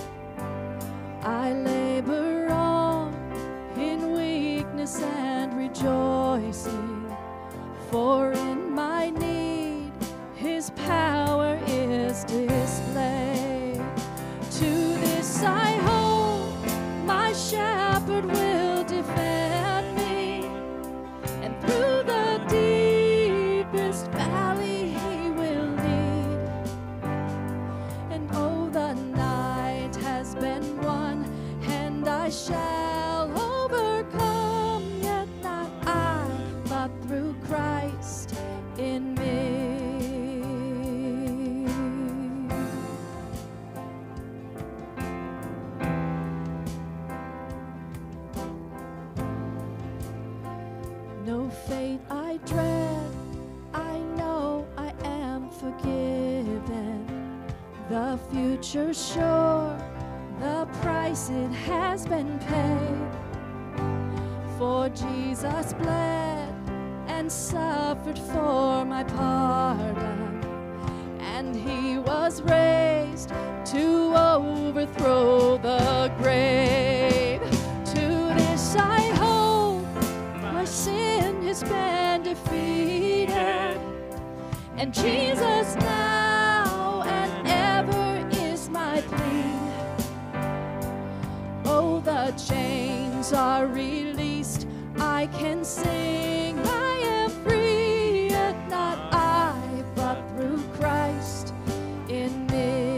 C: I labor on in weakness and rejoicing, for in my need His power is displayed. To this I hope, my shepherd will defend me, and through the deepest valley He will lead. And oh, the night has been won, and I shall overcome, yet not I, but through Christ in me. No fate I dread, I know I am forgiven. The future sure, the price it has been paid. For Jesus bled and suffered for my pardon, and He was raised to overthrow the grave. To this I hope, my sin has been defeated, and Jesus now and ever is my plea. Oh, the chains are released, I can sing, I am free, yet not I, but through Christ in me.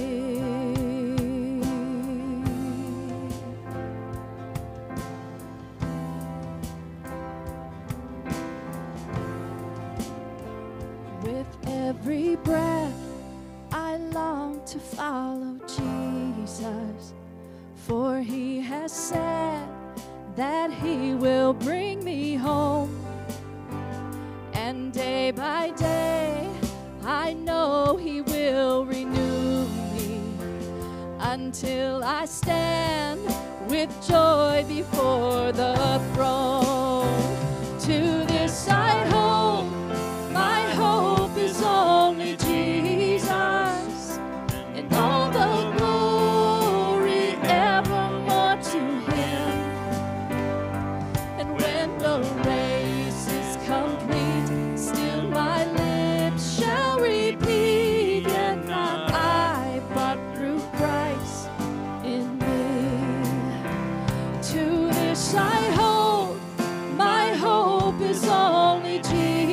C: With every breath, I long to follow Jesus, for He has said that He will bring me home. And day by day, I know He will renew me, until I stand with joy before the throne. To this I hope, my hope is only Jesus, and all the glory evermore to Him. And when the race is complete, still my lips shall repeat, yet not I, but through Christ in me. To this I hope, my hope is only Jesus.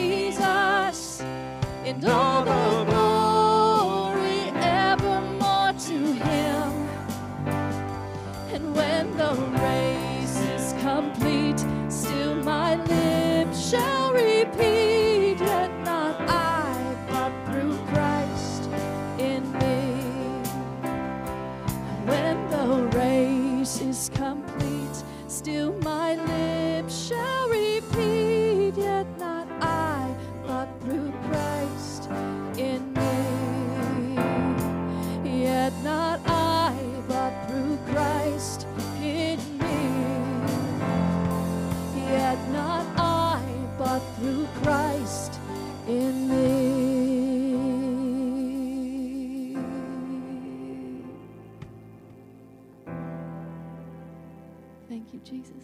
C: Thank you, Jesus.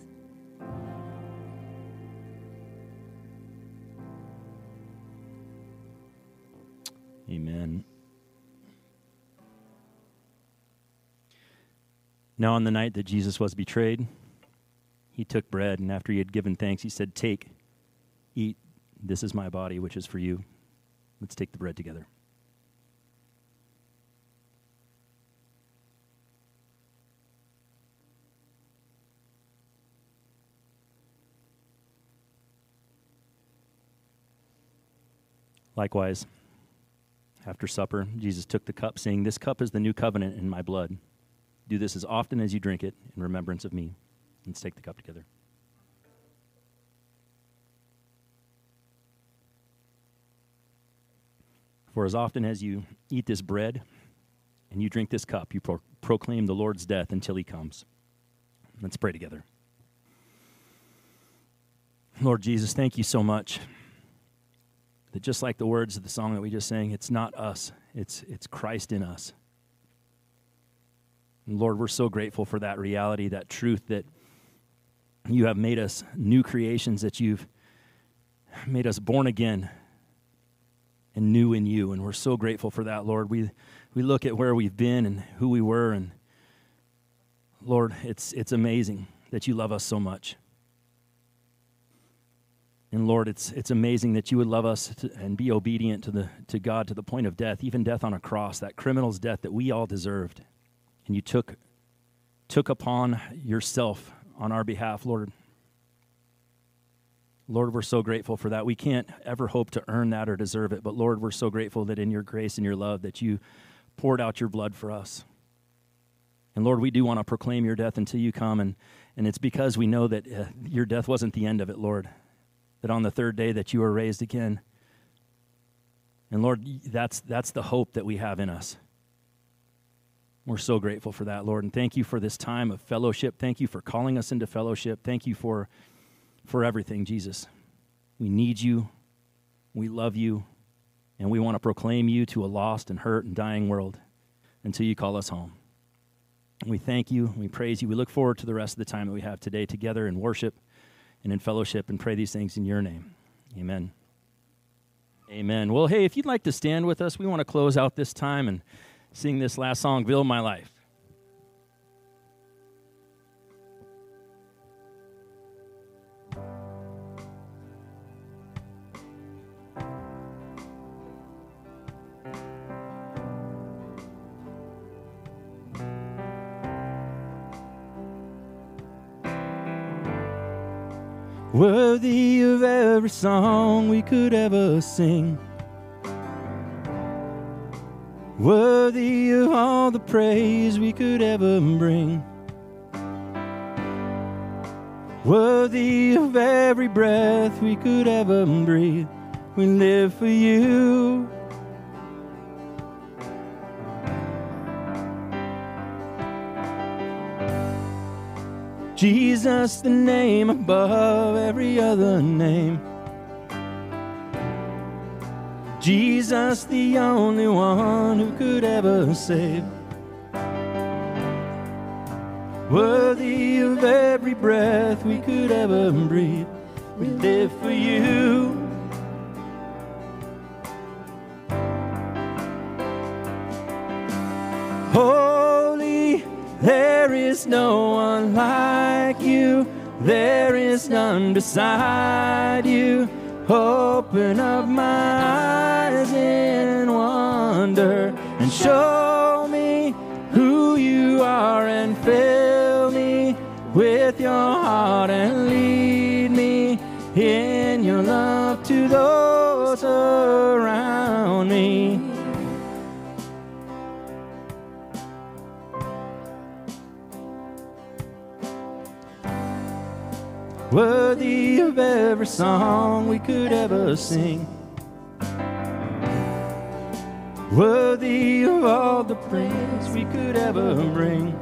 B: Amen. Now on the night that Jesus was betrayed, he took bread, and after he had given thanks, he said, "Take, eat, this is my body, which is for you." Let's take the bread together. Likewise, after supper, Jesus took the cup, saying, "This cup is the new covenant in my blood. Do this as often as you drink it in remembrance of me." Let's take the cup together. For as often as you eat this bread and you drink this cup, you proclaim the Lord's death until he comes. Let's pray together. Lord Jesus, thank you so much that just like the words of the song that we just sang, it's not us, it's Christ in us. And Lord, we're so grateful for that reality, that truth that you have made us new creations, that you've made us born again and new in you. And we're so grateful for that, Lord. We look at where we've been and who we were, and Lord, it's amazing that you love us so much. And Lord, it's amazing that you would love us and be obedient to God to the point of death, even death on a cross, that criminal's death that we all deserved. And you took upon yourself on our behalf, Lord. Lord, we're so grateful for that. We can't ever hope to earn that or deserve it, but Lord, we're so grateful that in your grace and your love that you poured out your blood for us. And Lord, we do want to proclaim your death until you come, and it's because we know that your death wasn't the end of it, Lord, that on the third day that you were raised again. And Lord, that's the hope that we have in us. We're so grateful for that, Lord, and thank you for this time of fellowship. Thank you for calling us into fellowship. Thank you for everything, Jesus. We need you, we love you, and we want to proclaim you to a lost and hurt and dying world until you call us home. We thank you, we praise you. We look forward to the rest of the time that we have today together in worship and in fellowship, and pray these things in your name. Amen. Amen. Well, hey, if you'd like to stand with us, we want to close out this time and sing this last song, "Build My Life." Worthy of every song we could ever sing, worthy of all the praise we could ever bring, worthy of every breath we could ever breathe. We live for you. Jesus, the name above every other name. Jesus, the only one who could ever save. Worthy of every breath we could ever breathe. We live for you. Holy, there is no one like you. There is none beside you. Open up my eyes in wonder and show me who you are, and fill me with your heart and lead me in your love to those around me. Worthy of every song we could ever sing, worthy of all the praise we could ever bring,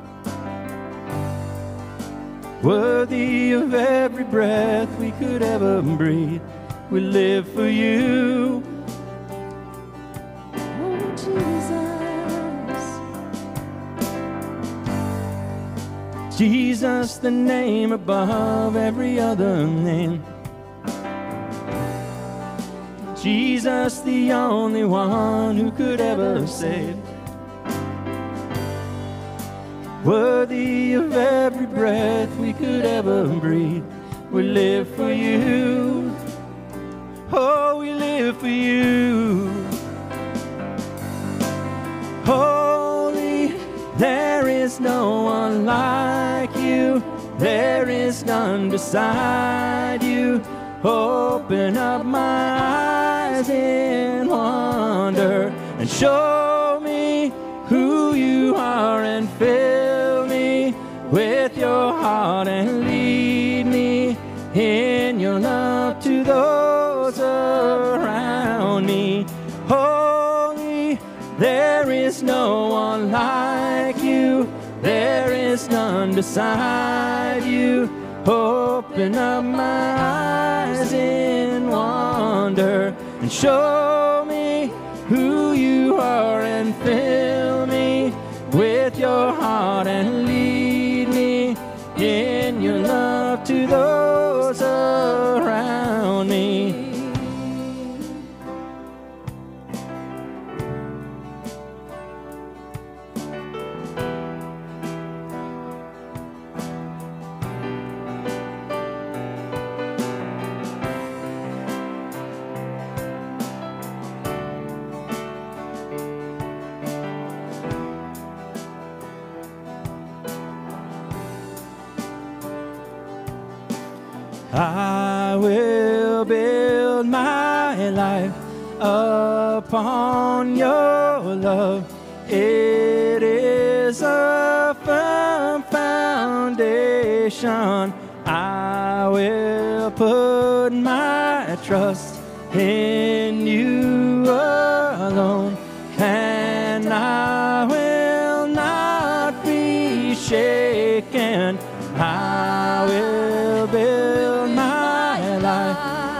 B: worthy of every breath we could ever breathe. We live for you. Jesus, the name above every other name. Jesus, the only one who could ever save. Worthy of every breath we could ever breathe. We live for you. Oh, we live for you. Holy, there is no one like you. There is none beside you. Open up my eyes in wonder and show me who you are, and fill me with your heart and lead me in your love to those around me. Holy, there is no one like you. There is none beside you. Open up my eyes in wonder and show me who you are, and fill me with your heart and lead me in your love to those around me. I will build my life upon your love. It is a firm foundation. I will put my trust in you alone, and I will not be shaken. I will build my life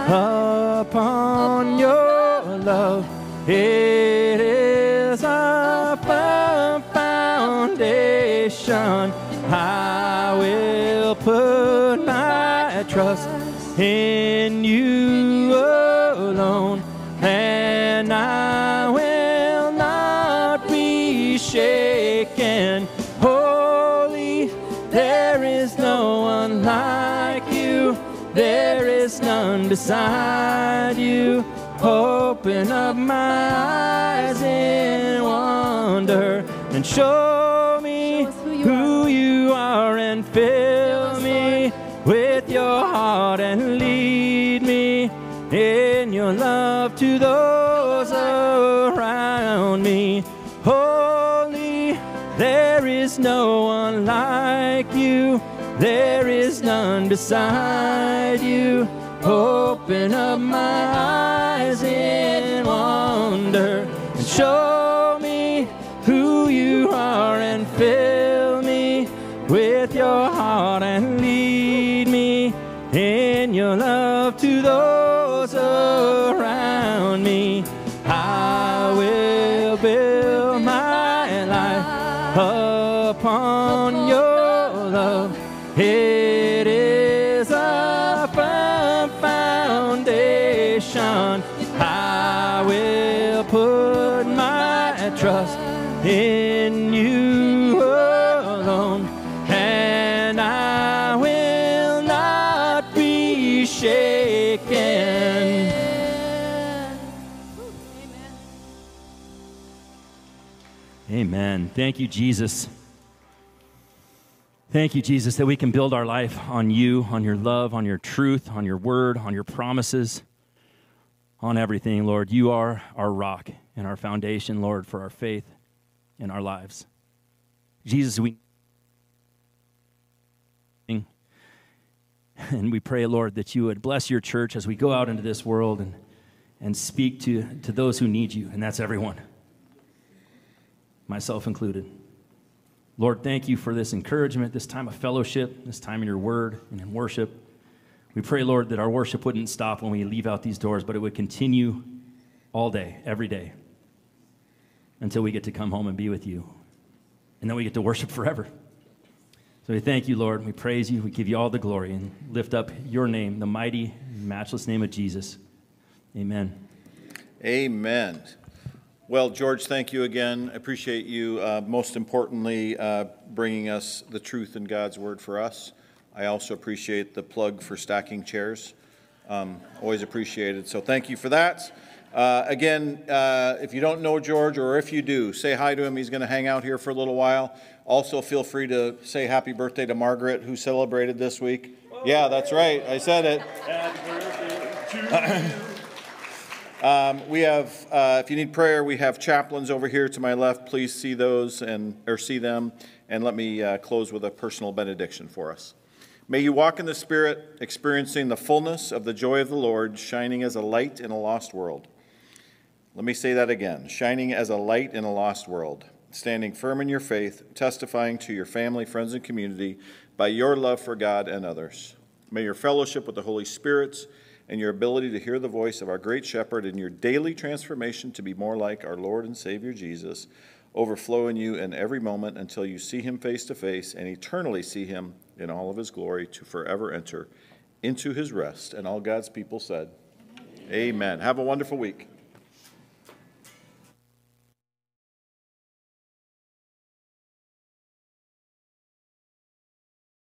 B: upon your love. It is a firm foundation. I will put my trust in you alone, and I will not be shaken. Holy, there is no one like you. There is none beside you. Open up my eyes in wonder and show me who you are, and fill me with your heart and lead me in your love to those around me. Holy, there is no one like you. There is none beside you. Open up my eyes in wonder and show me who you are, and fill me with your heart and lead me in your love to those around me. I will build my life upon your love. It is a firm foundation. I will put my trust in you alone, and I will not be shaken. Amen. Thank you, Jesus. Thank you, Jesus, that we can build our life on you, on your love, on your truth, on your word, on your promises, on everything, Lord. You are our rock and our foundation, Lord, for our faith in our lives. Jesus, and we pray, Lord, that you would bless your church as we go out into this world and speak to those who need you, and that's everyone, myself included. Lord, thank you for this encouragement, this time of fellowship, this time in your word and in worship. We pray, Lord, that our worship wouldn't stop when we leave out these doors, but it would continue all day, every day, until we get to come home and be with you. And then we get to worship forever. So we thank you, Lord. We praise you. We give you all the glory and lift up your name, the mighty, matchless name of Jesus. Amen.
D: Amen. Well, George, thank you again. I appreciate you, most importantly, bringing us the truth in God's word for us. I also appreciate the plug for stacking chairs. Always appreciated. So thank you for that. Again, if you don't know George, or if you do, say hi to him. He's going to hang out here for a little while. Also, feel free to say happy birthday to Margaret, who celebrated this week. Yeah, that's right. I said it.
B: Happy birthday to you.
D: We have, if you need prayer, we have chaplains over here to my left. Please see those or see them. And let me close with a personal benediction for us. May you walk in the Spirit, experiencing the fullness of the joy of the Lord, shining as a light in a lost world. Let me say that again. Shining as a light in a lost world. Standing firm in your faith, testifying to your family, friends, and community by your love for God and others. May your fellowship with the Holy Spirit and your ability to hear the voice of our great shepherd in your daily transformation to be more like our Lord and Savior Jesus overflow in you in every moment until you see him face to face and eternally see him in all of his glory to forever enter into his rest. And all God's people said, Amen. Have a wonderful week.